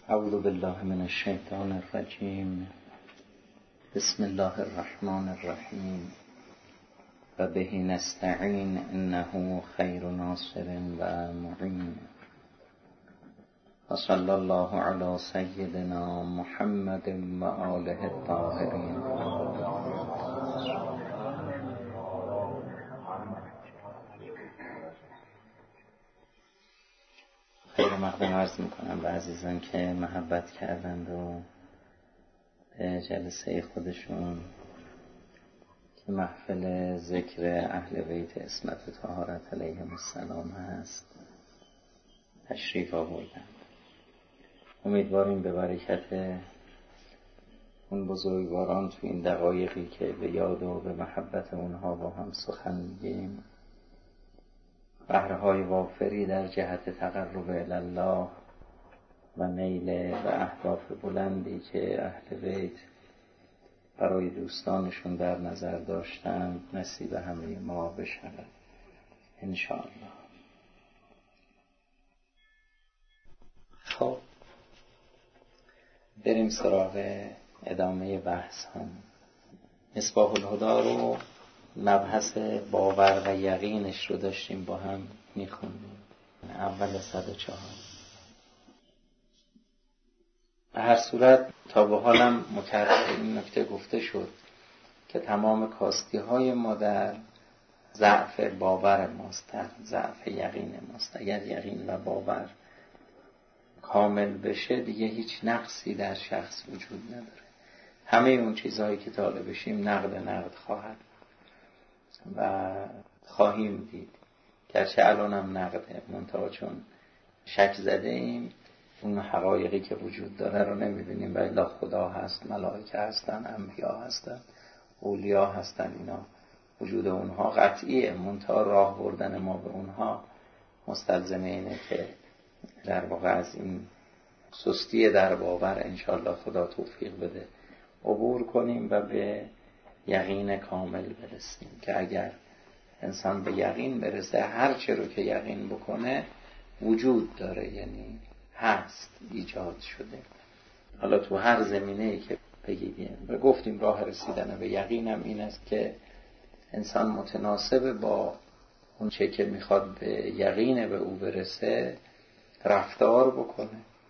اعوذ بالله من الشیطان الرجیم. بسم الله الرحمن الرحیم. و به نستعین انه خیر ناصر و معین. و صلی الله علی سیدنا محمد و آله الطاهرین. خیر مقدم عرض میکنم به عزیزان که محبت کردند و به جلسه خودشون که محفل ذکر اهل بیت عصمت و طهارت علیهم السلام هست تشریف آوردند. امیدواریم به برکت اون بزرگواران تو این دقایقی که به یاد و به محبت اونها با هم سخن میگیم بهره‌های وافری در جهت تقرب الله و نیل و اهداف بلندی که اهل بیت برای دوستانشون در نظر داشتند نصیب همه ما بشود انشاءالله. خب بریم سراغ ادامه بحث هم. مصباح الهدی رو مبحث باور و یقینش رو داشتیم با هم میخوندیم اول 104. به هر صورت تا به حالم مکرر این نکته گفته شد که تمام کاستی های ما در ضعف باور ماست، در ضعف یقین ماست. اگر یقین و باور کامل بشه دیگه هیچ نقصی در شخص وجود نداره. همه اون چیزهایی که طالبشیم نقد خواهد و خواهیم دید، گرچه الانم نقده، منتها چون شک زده ایم اون حقایقی که وجود داره رو نمیبینیم. و الا خدا هست، ملائکه هستن، انبیا هستن، اولیا هستن، اینا وجود اونها قطعیه، منتها راه بردن ما به اونها مستلزم اینه که در واقع از این سستی در باور انشاءالله خدا توفیق بده عبور کنیم و به یقین کامل برسیم که اگر انسان به یقین برسه هر چه رو که یقین بکنه وجود داره، یعنی هست، ایجاد شده. حالا تو هر زمینه‌ای که بگیریم و گفتیم راه رسیدن به یقینم این است که انسان متناسب با اون چه که میخواد به یقین به او برسه رفتار بکنه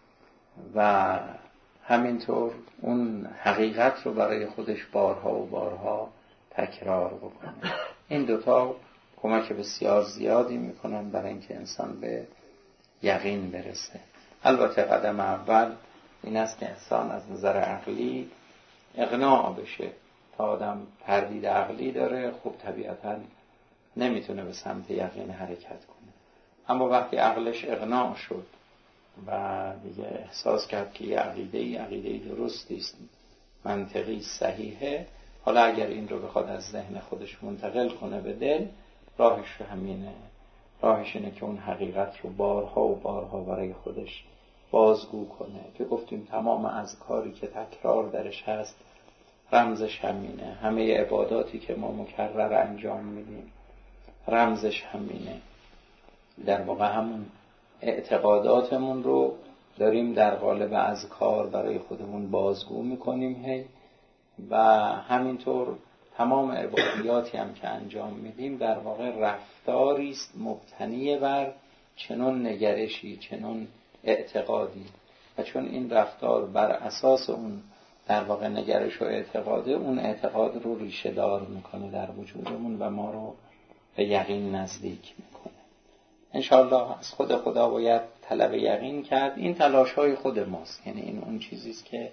و همینطور اون حقیقت رو برای خودش بارها و بارها تکرار بکنه. این دوتا کمک بسیار زیادی میکنن برای اینکه انسان به یقین برسه. البته قدم اول این است که انسان از نظر عقلی اقناع بشه. تا آدم تردید عقلی داره خب طبیعتاً نمیتونه به سمت یقین حرکت کنه. اما وقتی عقلش اقناع شد و دیگه احساس کرد که یه عقیده درستی است، منطقی صحیحه، حالا اگر این رو بخواد از ذهن خودش منتقل کنه به دل، راهش همینه. راهش اینه که اون حقیقت رو بارها و بارها برای خودش بازگو کنه که گفتیم تمام اذکاری که تکرار درش هست رمزش همینه. همه عباداتی که ما مکرر انجام میدیم رمزش همینه. در واقع همون اعتقاداتمون رو داریم در قالب اذکار برای خودمون بازگو میکنیم هی، و همینطور تمام عبادیاتی هم که انجام میدیم در واقع رفتاری است مبتنی بر چنون نگرشی، چنون اعتقادی، و چون این رفتار بر اساس اون در واقع نگرش و اعتقاده، اون اعتقاد رو ریشه دار میکنه در وجودمون و ما رو به یقین نزدیک میکنه. انشاءالله از خود خدا باید طلب یقین کرد. این تلاش های خود ماست، یعنی این اون چیزیست که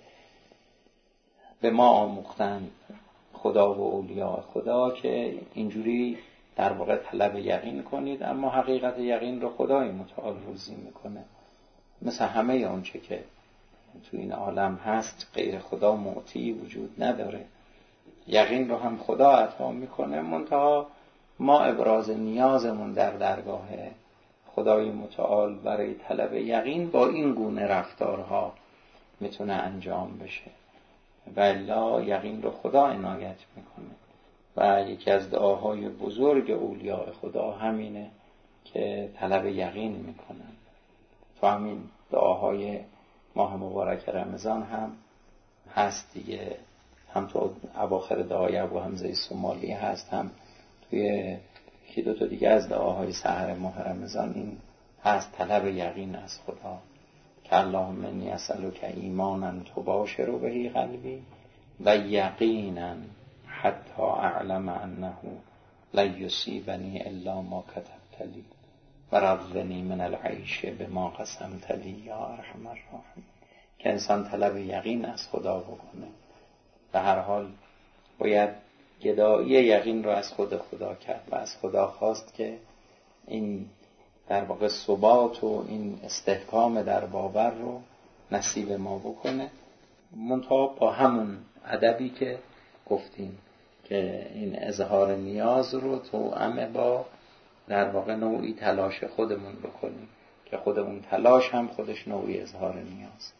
به ما آموختن خدا و اولیاء خدا که اینجوری در واقع طلب یقین کنید، اما حقیقت یقین رو خدای متعال روزی میکنه. مثل همه اون چه که تو این عالم هست غیر خدا معطی وجود نداره. یقین رو هم خدا عطا میکنه، منتها ما ابراز نیازمون در درگاه خدای متعال برای طلب یقین با این گونه رفتارها میتونه انجام بشه، و الا یقین رو خدا عنایت میکنه. و یکی از دعاهای بزرگ اولیاء خدا همینه که طلب یقین میکنن. تو همین دعاهای ماه مبارک رمضان هم هست دیگه، هم تو اواخر دعای ابو حمزه سومالی هست، هم توی یکی دو تا دیگه از دعاهای سحر ماه رمضان این هست، طلب یقین از خدا که اللهم انی اسألک ایمانا تباشر به قلبی و یقینا حتی اعلم انه لن یصیبنی الا ما کتبت لی و رضنی من العیش بما قسمت لی یا ارحم الراحمین. که انسان طلب یقین از خدا بکنه. به هر حال باید گدایی یقین رو از خدا کرد و از خدا خواست که این در واقع ثبات و این استحکام در باور رو نصیب ما بکنه، منتها با همون ادبی که گفتیم که این اظهار نیاز رو توأم با در واقع نوعی تلاش خودمون بکنیم که خود اون تلاش هم خودش نوعی اظهار نیاز.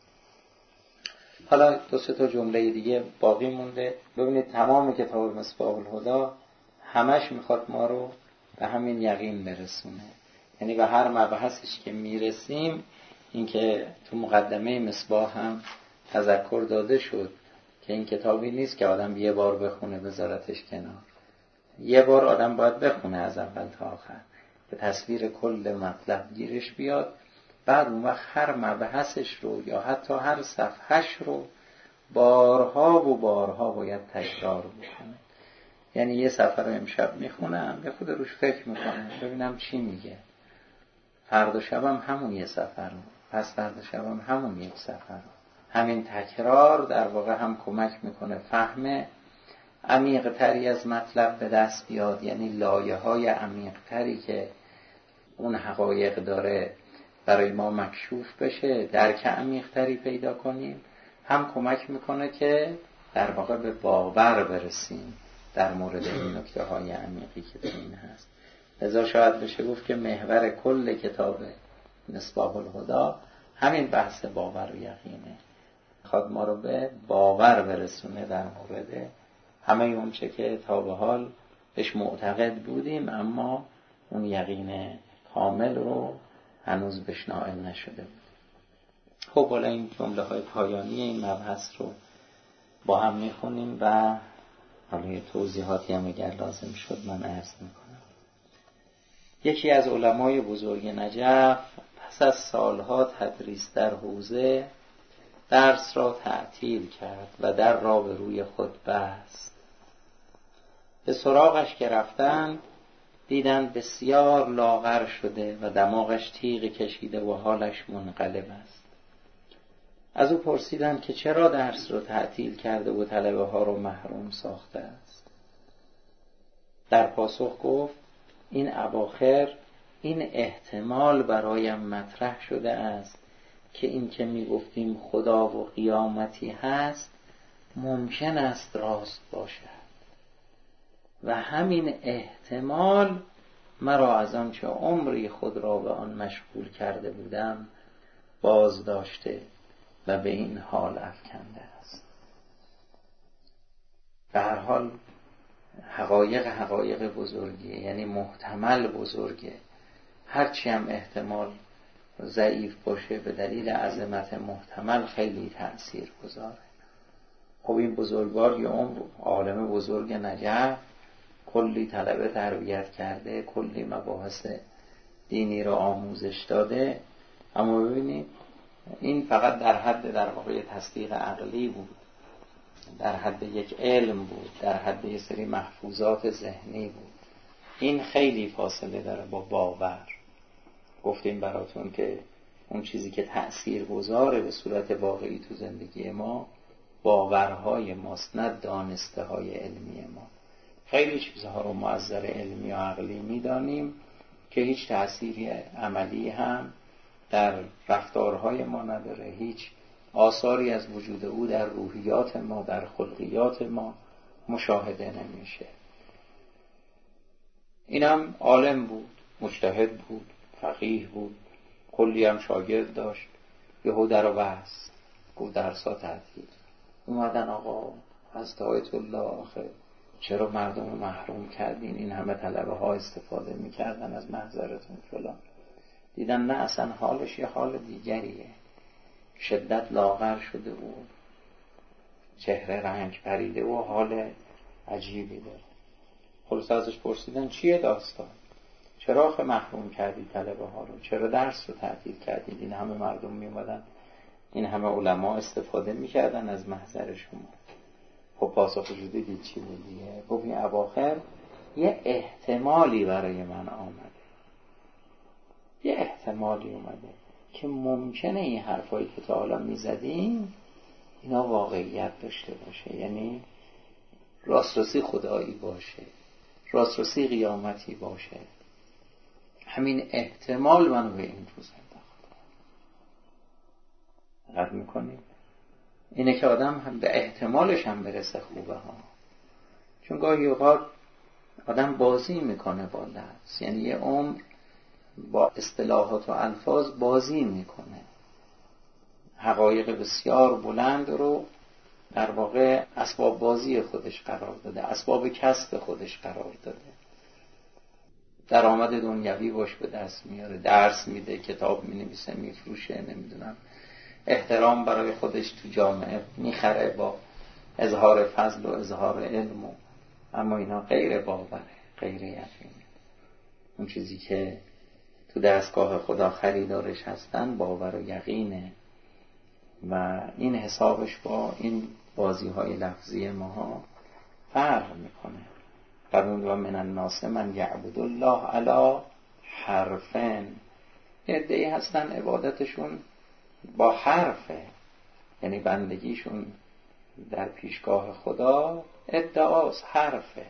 حالا دو سه تا جمله دیگه باقی مونده. ببینید تمام کتاب مصباح الهدی همش میخواد ما رو به همین یقین برسونه، یعنی به هر مبحثش که میرسیم، این که تو مقدمه مصباح هم تذکر داده شد که این کتابی نیست که آدم یه بار بخونه بذارتش کنار، یه بار آدم باید بخونه از اول تا آخر که تصویر کل مطلب گیرش بیاد، بعد اون وقت هر مبحثش رو یا حتی هر صفحش رو بارها و بارها باید تکرار بکنه. یعنی یه صفحه رو امشب میخونم، یه خود روش فکر میکنم ببینم چی میگه، فردا شبم همون یه صفحه رو، پس فردا شبم همون یک صفحه رو. همین تکرار در واقع هم کمک میکنه فهم عمیق تری از مطلب به دست بیاد، یعنی لایه های عمیق تری که اون حقایق داره برای ما مکشوف بشه، درک عمیق تری پیدا کنیم. هم کمک میکنه که در واقع به باور برسیم در مورد این نکته های عمیقی که در این هست. لذا شاید بشه گفت که محور کل کتاب مصباح الهدی همین بحث باور و یقینه، خواد ما رو به باور برسونه در مورد همه اون چه که تا به حال بهش معتقد بودیم اما اون یقین کامل رو هنوز بهش نائل نشده بود. خب حالا این جمله های پایانی این مبحث رو با هم میخونیم و حالا یه توضیحاتی هم اگر لازم شد من عرض میکنم. یکی از علمای بزرگ نجف پس از سالها تدریس در حوزه درس را تعطیل کرد و در را به روی خود بست. به سراغش که رفتند دیدند بسیار لاغر شده و دماغش تیغ کشیده و حالش منقلب است. از او پرسیدند که چرا درس را تعطیل کرده و طلبه ها را محروم ساخته است. در پاسخ گفت این اواخر این احتمال برایم مطرح شده است که این که می گفتیم خدا و قیامتی هست ممکن است راست باشد و همین احتمال مرا از آنچه عمری خود را به آن مشغول کرده بودم باز داشته و به این حال افکنده است. به هر حال حقایق بزرگیه، یعنی محتمل بزرگه، هرچی هم احتمال ضعیف باشه به دلیل عظمت محتمل خیلی تأثیر گذاره. خب این بزرگوار یا عمر عالم بزرگ نجف کلی طلبه تربیت کرده، کلی مباحث دینی را آموزش داده، اما ببینید این فقط در حد در واقع تصدیق عقلی بود، در حد یک علم بود، در حد یک سری محفوظات ذهنی بود. این خیلی فاصله داره با باور. گفتیم براتون که اون چیزی که تأثیر گذاره به صورت واقعی تو زندگی ما باورهای ماست، نه دانسته های علمی ما. خیلی چیزها رو ما از نظر علمی و عقلی میدانیم که هیچ تأثیری عملی هم در رفتارهای ما نداره، هیچ آثاری از وجود او در روحیات ما، در خلقیات ما مشاهده نمیشه. اینم عالم بود، مجتهد بود، فقیه بود، کلی هم شاگرد داشت، یهو در و بحث گفت درسا تعطیل. اومدن آقا حضرت آیت الله آخه چرا مردم رو محروم کردین؟ این همه طلبه ها استفاده میکردن از محضرتون فلان. دیدن نه، اصلا حالش یه حال دیگریه. شدت لاغر شده و چهره رنگ پریده و حال عجیبی داره. خلاص ازش پرسیدن چیه داستان؟ چرا آخه محروم کردی طلبه ها رو؟ چرا درس رو تعطیل کردید؟ این همه مردم می اومدن، این همه علما استفاده میکردن از محضر شما. خب پاسخش دیدید چی بود دیگه؟ خب این اواخر یه احتمالی برای من آمده، یه احتمالی اومده که ممکنه این حرفایی که تا حالا میزدیم اینا واقعیت داشته باشه، یعنی راسترسی خدایی باشه، راسترسی قیامتی باشه. همین احتمال منو به این روز انداخت. دقت میکنیم اینه که آدم هم به احتمالش هم برسه خوبه ها. چون گاهی اوقات آدم بازی میکنه با لفظ، یعنی یه عمر با اصطلاحات و الفاظ بازی میکنه، حقایق بسیار بلند رو در واقع اسباب بازی خودش قرار داده، اسباب کسب خودش قرار داده. درآمد دنیوی باش به دست میاره، درس میده، کتاب مینویسه، میفروشه، نمیدونم احترام برای خودش تو جامعه میخره با اظهار فضل و اظهار علم اما اینا غیر باوره، غیر یقینه. اون چیزی که تو دستگاه خدا خریدارش هستن باور و یقینه و این حسابش با این بازی های لفظی ماها فرق میکنه. فرمود و من الناس من یعبد الله علی حرفن. عده‌ای هستن عبادتشون با حرفه، یعنی بندگیشون در پیشگاه خدا ادعاست، حرفه،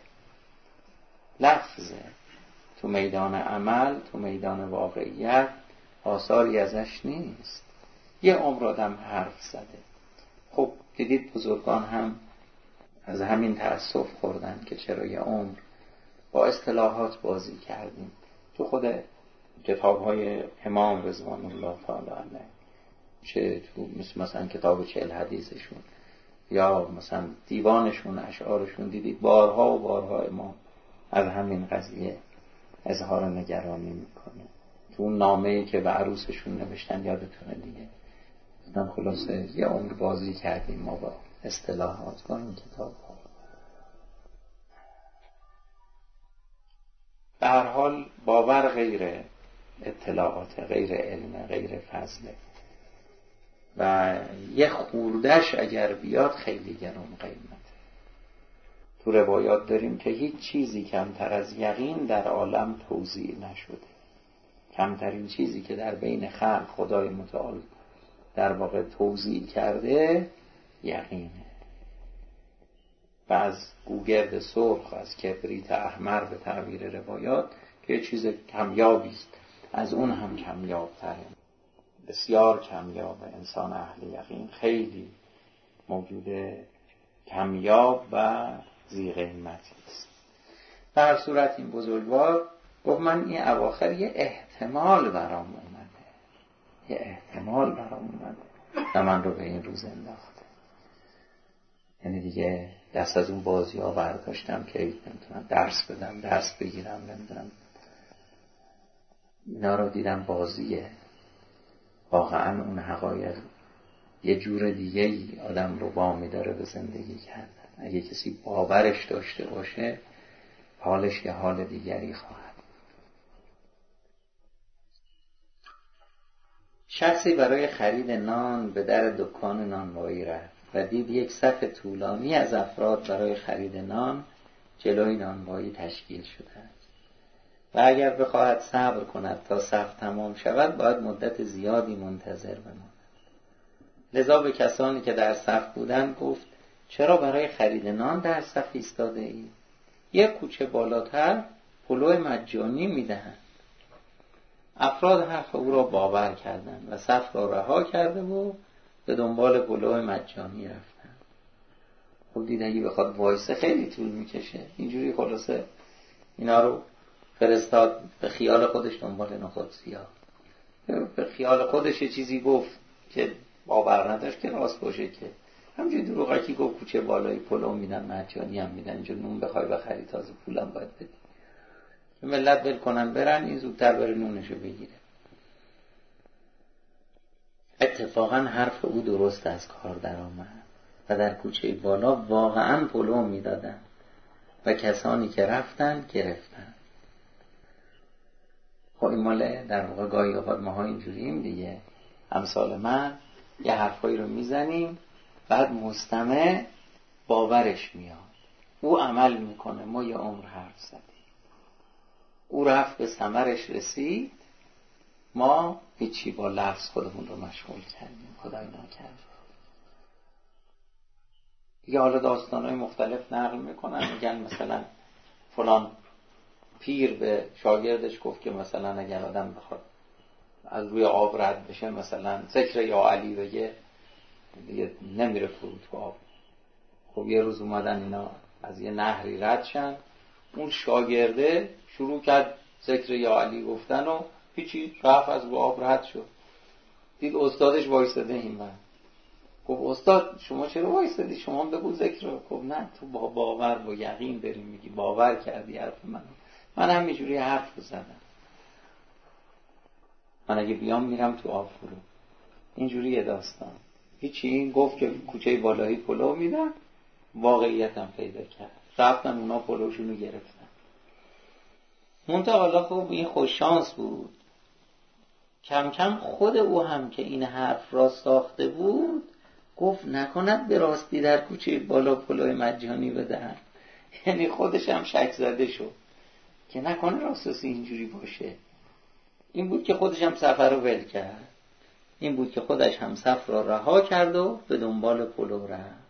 لفظه، تو میدان عمل، تو میدان واقعیت آثاری ازش نیست. یه عمر آدم حرف زده. خب دیدید بزرگان هم از همین تأسف خوردن که چرا یه عمر با اصطلاحات بازی کردیم. تو خود کتاب‌های امام رضوان الله تعالی علیه، چه تو مثلا کتاب 40 حدیثشون یا مثلا دیوانشون، اشعارشون، دیدید بارها و بارها امام از همین قضیه اظهار نگرانی میکنه. تو اون نامه‌ای که به عروسشون نوشتن یادتونه دیگه، گفتن خلاصه یه عمر بازی کردیم ما با اصطلاحات با این کتاب ها. به هر حال باور غیر اطلاعات، غیر علم، غیر فضله و یه خوردش اگر بیاد خیلی گران قیمته. تو روایات داریم که هیچ چیزی کمتر از یقین در عالم توزیع نشده. کمترین چیزی که در بین خلق خدای متعال در واقع توزیع کرده یقینه. و از گوگرد سرخ، از کبریت احمر به تعبیر روایات که چیز کمیابی است، از اون هم کمیاب تره، بسیار کمیاب. انسان اهل یقین خیلی موجود کمیاب و ذی قیمتی است. در هر صورت این بزرگوار گفت من این اواخر یه احتمال برام اومده، یه احتمال برام اومده و من رو به این روز انداخته. یعنی دیگه دست از اون بازی ها برداشتم که نمیتونم درس بدم، درس بگیرم، نمیدونم، اینا رو دیدم بازیه. واقعا اون حقایق یه جور دیگه ای آدم رو وامی داره به زندگی کردن. اگه کسی باورش داشته باشه حالش یه حال دیگری خواهد. شخصی برای خرید نان به در دکان نانوایی رفت و دید یک صف طولانی از افراد برای خرید نان جلوی نانوایی تشکیل شده است و اگر بخواهد صبر کند تا صف تمام شود باید مدت زیادی منتظر بماند. لذا به کسانی که در صف بودند گفت چرا برای خرید نان در صف ایستاده ای؟ یک کوچه بالاتر پلو مجانی میدهند. افراد حرف او را باور کردند و صف را رها کرده و به دنبال پلو مجانی رفتند. خب دید اگه بخواد وایسه خیلی طول میکشه. اینجوری خلاصه اینا رو فرستاد به خیال خودش دنبال نخود سیاه. به خیال خودش چیزی گفت که باور نداشت که راست باشه، که همجوری دروغکی گفت کوچه بالای پلو میدن، مجانی هم میدن، اینجا نون بخوای بخری تازه پولم باید بدی. ملت ول کنن برن، این زودتر بره نونشو بگیره. اتفاقا حرف او درست از کار در آمد و در کوچه بالا واقعا پلو میدادن و کسانی که رفتن گرفتن. خب این ماله در واقع گاهی اوقات ماها اینجوریم دیگه، امثال من یه حرفایی رو میزنیم بعد مستمع باورش میاد، او عمل میکنه، ما یه عمر حرف زدیم، او رفت به ثمرش رسید، ما هیچی با لفظ خودمون رو مشغول کردیم، خدای نکرده. دیگه حالا داستانهای مختلف نقل میکنن، میگن مثلا فلان پیر به شاگردش گفت که مثلا اگر آدم بخواد از روی آب رد بشه مثلا ذکر یا علی بگه دیگه نمیره فرو تو آب. خب یه روز اومدن اینا از یه نهری رد شن، اون شاگرده شروع کرد ذکر یا علی گفتن و هیچی، رفت از روی آب رد شد. دید استادش وایساده این من. خب استاد شما چرا وایسادی؟ شما بگو ذکر رو. خب نه، تو با باور و یقین داری میگی، باور کردی حرف من همینجوری حرف زدم، من اگه بیام میرم تو آب فرو. اینجوری یه داستان. هیچی، این گفت که کوچه بالایی پلو میدن، واقعیتم پیدا کرد، رفتن اونا پلوشونو گرفتن. منتها حالا خب این خوش شانس بود، کم کم خود او هم که این حرف را ساخته بود گفت نکند به راستی در کوچه بالا پلوی مجانی بدن. یعنی خودش هم شک زده شد که نکنه راستی اینجوری باشه. این بود که خودش هم سفر رو ول کرد، این بود که خودش هم سفر را رها کرد و به دنبال پلو رفت.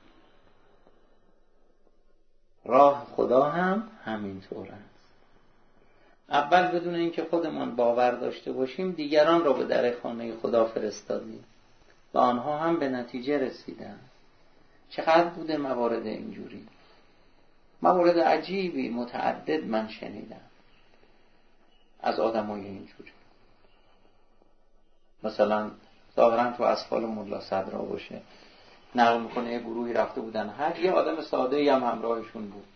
راه خدا هم همینطور است. اول بدون اینکه خودمان باور داشته باشیم دیگران را به در خانه خدا فرستادیم و آنها هم به نتیجه رسیدن. چقدر بوده موارد اینجوری، موارد عجیبی متعدد من شنیدم از آدمای اینجوری. مثلا ظاهرا تو اسفال ملا صدرا باشه، نقل میکنه یه گروهی رفته بودن حج، یه آدم ساده‌ای هم همراهشون بود،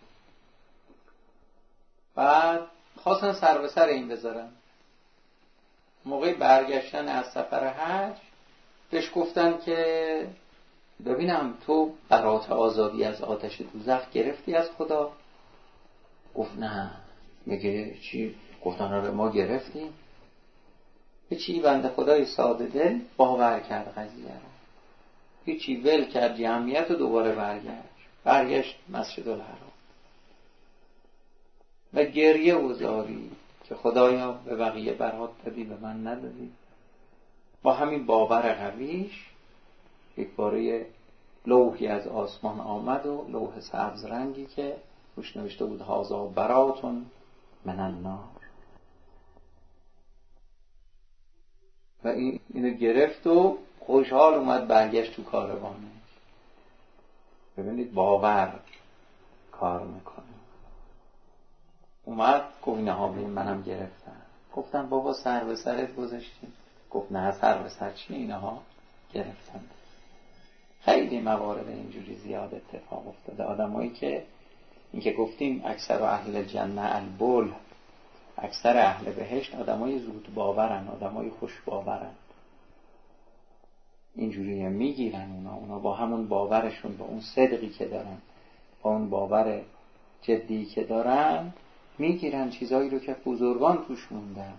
بعد خواستن سر به سر این بذارن. موقع برگشتن از سفر حج بهش گفتن که ببینم تو برات آزادی از آتش دوزخ گرفتی از خدا؟ گفت نه. میگه چی؟ گفتن آره ما گرفتیم. به چی؟ بنده خدای ساده دل باور کرد قضیه رو، هیچی، ول کرد جمعیت و دوباره برگشت مسجد الحرام و گریه و زاری که خدایا به بقیه برات دادی به من ندادی. با همین باور قویش یک باره لوحی از آسمان آمد و لوح سبز رنگی که روش نوشته بود هازا براتون من النار، و اینو گرفت و خوشحال اومد برگشت تو کاروانش. ببینید باور کار میکنه. اومد گفت اینها بیم منم گرفتم. گفتم بابا سر به سرت گذاشتیم. گفت نه سر به سر چی، اینها گرفتن. خیلی موارد اینجوری زیاد اتفاق افتاده. آدمایی که این که گفتیم اکثر اهل جنه البل، اکثر اهل بهشت آدمای زود باورن، آدمای خوش باورن، اینجوری میگیرن اونا با همون باورشون، با اون صدقی که دارن، با اون باور جدی که دارن میگیرن چیزایی رو که بزرگان توش موندن.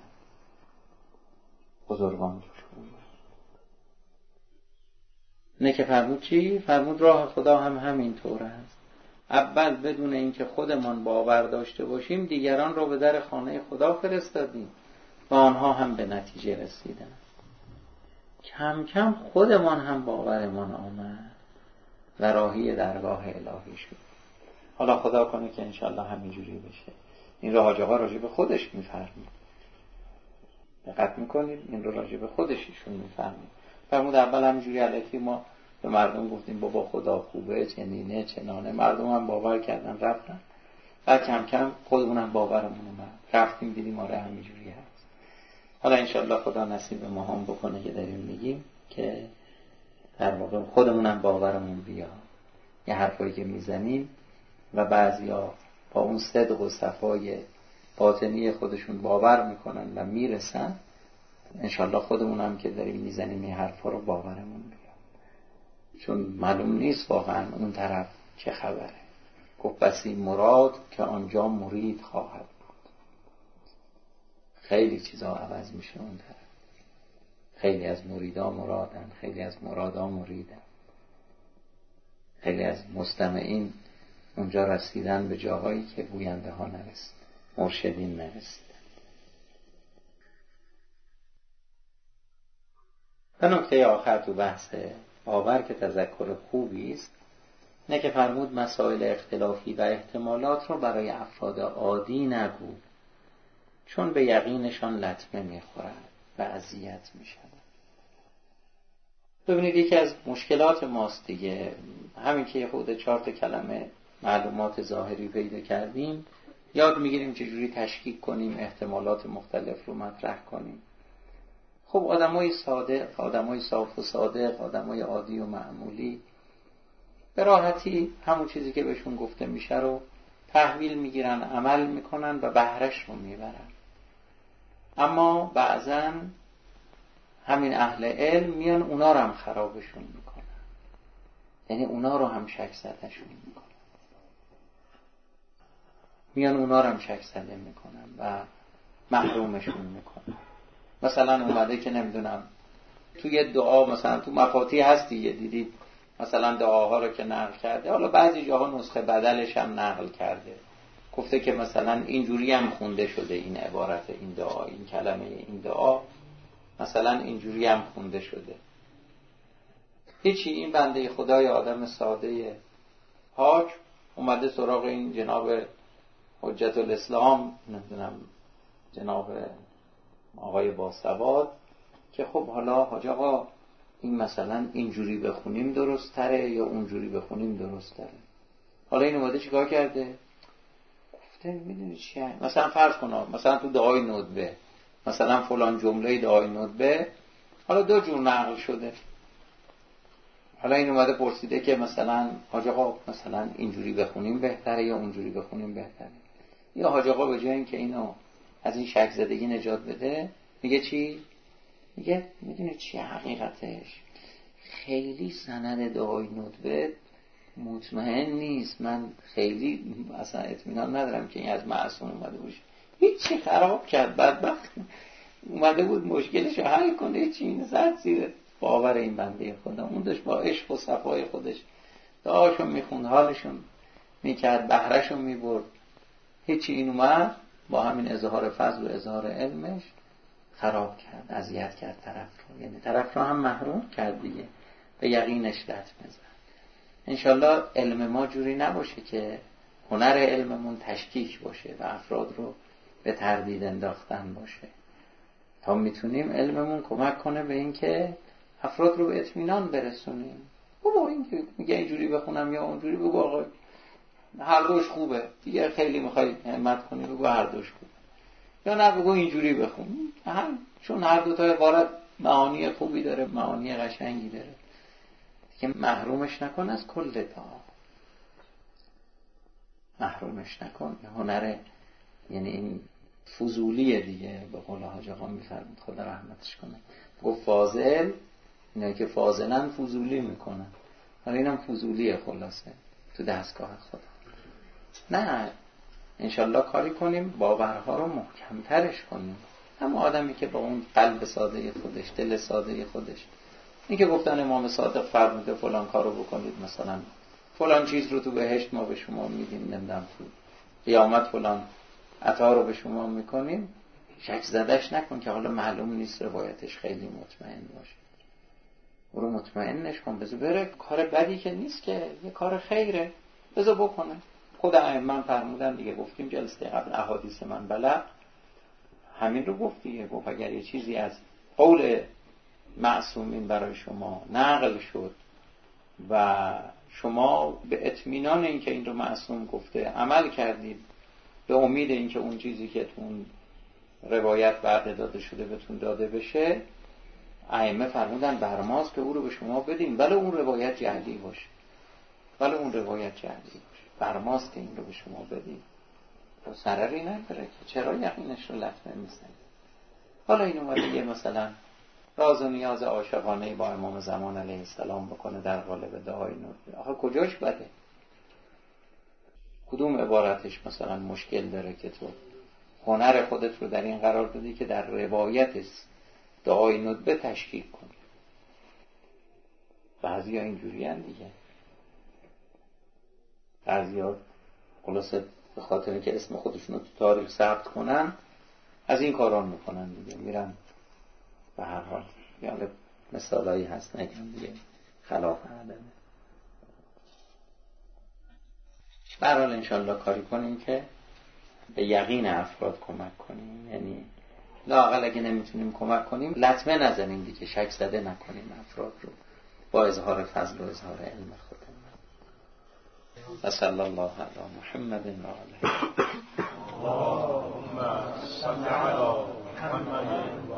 نه که فرمود چی؟ فرمود راه خدا هم همین طور است. اول بدون اینکه خودمان باور داشته باشیم دیگران رو به در خانه خدا فرستادیم و آنها هم به نتیجه رسیدن. کم کم خودمان هم باورمان آمد و راهی درگاه الهی شد. حالا خدا کنه که انشالله همینجوری بشه. این رو حاج آقا راجع به خودش میفرمید، دقت میکنید؟ این رو راجع به خودش ایشون میفرمید. فرمود اول همینجوری الکی ما به مردم گفتیم بابا خدا خوبه، چنینه چنانه، مردم هم باور کردن رفتن. بعد کم کم خودمونم باورمون اومد، رفتیم دیدیم آره همینجوری هست. حالا انشالله خدا نصیب ما هم بکنه که داریم میگیم که در واقع خودمونم باورمون بیاد. یه حرفایی که میزنیم و بعضیا با اون صدق و صفای باطنی خودشون باور میکنن و میرسن انشالله خودمون هم که داریم میزنیم این حرفا رو باورمون بیاد، چون معلوم نیست واقعا اون طرف چه خبره. گفت بسی مراد که آنجا مرید خواهد بود. خیلی چیزا عوض میشه اون طرف. خیلی از مریدا مرادن، خیلی از مرادا مریدن، خیلی از مستمعین اونجا رسیدن به جاهایی که گوینده ها نرسید، مرشدین نرسیدن. و نکته آخر تو بحث باور که تذکر خوبی است، نه که فرمود مسائل اختلافی و احتمالات رو برای افراد عادی نگو، چون به یقینشان لطمه میخورد و اذیت میشود. ببینید یکی از مشکلات ماست دیگه، همین که خود 4 کلمه معلومات ظاهری پیدا کردیم، یاد میگیریم چجوری تشکیک کنیم، احتمالات مختلف رو مطرح کنیم. خب آدمای صادق، آدمای صاف و صادق، آدمای عادی و معمولی به راحتی همون چیزی که بهشون گفته میشه رو تحویل میگیرن، عمل میکنن و بهرهش رو میبرن. اما بعضا همین اهل علم میان اونا رو هم خرابشون میکنن، یعنی اونا رو هم شک زدهشون میکنن، میان اونا رو هم شک زده میکنن و محرومشون میکنن. مثلا اومده که نمیدونم توی دعا، مثلا تو مفاتیح هستی یه دیدید مثلا دعاها رو که نقل کرده، حالا بعضی جاها نسخه بدلش هم نقل کرده، گفته که مثلا اینجوری هم خونده شده این عبارت این دعا، این کلمه این دعا مثلا اینجوری هم خونده شده. هیچی، این بنده خدای آدم ساده حاج اومده سراغ این جناب حجت الاسلام، نمیدونم جناب آقای باسواد، که خب حالا حاج آقا این مثلا اینجوری بخونیم درست تره یا اونجوری بخونیم درست تره. حالا این اومده چیکار کرده؟ گفته میدونی چیه، مثلا فرض کن مثلا تو دعای ندبه مثلا فلان جمله دعای ندبه حالا 2 جور نقل شده. حالا این اومده پرسیده که مثلا حاج آقا مثلا اینجوری بخونیم بهتره یا اونجوری بخونیم بهتره. یا حاج آقا به جای اینکه اینو از این شک زدگی نجات بده میگه چی؟ میگه میدونی چی حقیقتش؟ خیلی سند دعای ندبه مطمئن نیست، من خیلی اصلا اطمینان ندارم که این از معصوم اومده باشه. هیچی خراب کرد، بدبخت اومده بود مشکلش رو حل کنه، هیچی این زد زیر باور این بنده خدا. اون داشت با عشق و صفای خودش دعاشو میخوند، حالشون میکرد، بهرهشو میبرد. هیچی این اومد با همین اظهار فضل و اظهار علمش خراب کرد، اذیت کرد طرف رو، یعنی طرف رو هم محروم کرد دیگه، به یقینش لطمه زد. انشالله علم ما جوری نباشه که هنر علممون تشکیک باشه و افراد رو به تردید انداختن باشه، تا میتونیم علممون کمک کنه به این که افراد رو به اطمینان برسونیم. بابا این که میگه اینجوری بخونم یا اونجوری، بگو آقا هر دوش خوبه دیگه، خیلی میخوای همت کنی بگو هر دوش خوبه، یا نه بگو اینجوری بخون، چون هر دو تا عبارت معانی خوبی داره، معانی قشنگی داره که محرومش نکن از کل دعا، محرومش نکن. هنر یعنی این فضولیه دیگه، به قول حاج آقا میفرمود خدا رحمتش کنه، گفت فاضل اینه که فاضلن فضولی میکنن، حالا اینم فضولیه خلاصه تو دستگاه خدا. نه انشالله کاری کنیم باورها رو محکمترش کنیم. اما آدمی که با اون قلب ساده خودش، دل ساده خودش، این که گفتن امام صادق فرموده فلان کارو بکنید، مثلا فلان چیز رو تو بهشت ما به شما میدیم، نمیدونم تو قیامت فلان عطا رو به شما میکنیم، شک زدش نکن که حالا معلوم نیست روایتش خیلی مطمئن باشه. برو مطمئنش کن، بذار بره، کار بدی که نیست که، یه کار خیره بذار بکنه. خود ائمه فرمودن دیگه، گفتیم جلسه قبل احادیث من بلغ همین رو گفت دیگه، گفت اگر یه چیزی از قول معصومین برای شما نقل شد و شما به اطمینان اینکه این رو معصوم گفته عمل کردید، به امید اینکه اون چیزی که تون روایت بعد داده شده بهتون داده بشه، ائمه فرمودن برماست که او رو به شما بدین، ولی اون روایت جعلی باشه، ولی اون روایت جعلی باشه، برماست که این رو به شما بدین، ضرری نداره که چرا یقینش رو لطمه میزنید. حالا این اومده یه مثلا راز و نیاز عاشقانه با امام زمان علیه السلام بکنه در قالب دعای ندبه. آخه کجاش بده؟ کدوم عبارتش مثلا مشکل داره که تو هنر خودت رو در این قرار دادی که در روایت دعای ندبه تشکیک کنی؟ بعضی ها اینجوری هم دیگه، بعضی ها خلاصه به خاطر که اسم خودشون رو تو تاریخ ثبت کنن از این کاران میکنن دیگه، میرن به هر حال یعنی مثالایی هست نگم دیگه خلاف عدمه. به هر حال انشاءالله کاری کنیم که به یقین افراد کمک کنیم، یعنی لااقل اگه نمیتونیم کمک کنیم لطمه نزنیم دیگه، شک زده نکنیم افراد رو با اظهار فضل و اظهار علم خودمون. و صلی الله علی محمد و آله. اللهم صل علی محمد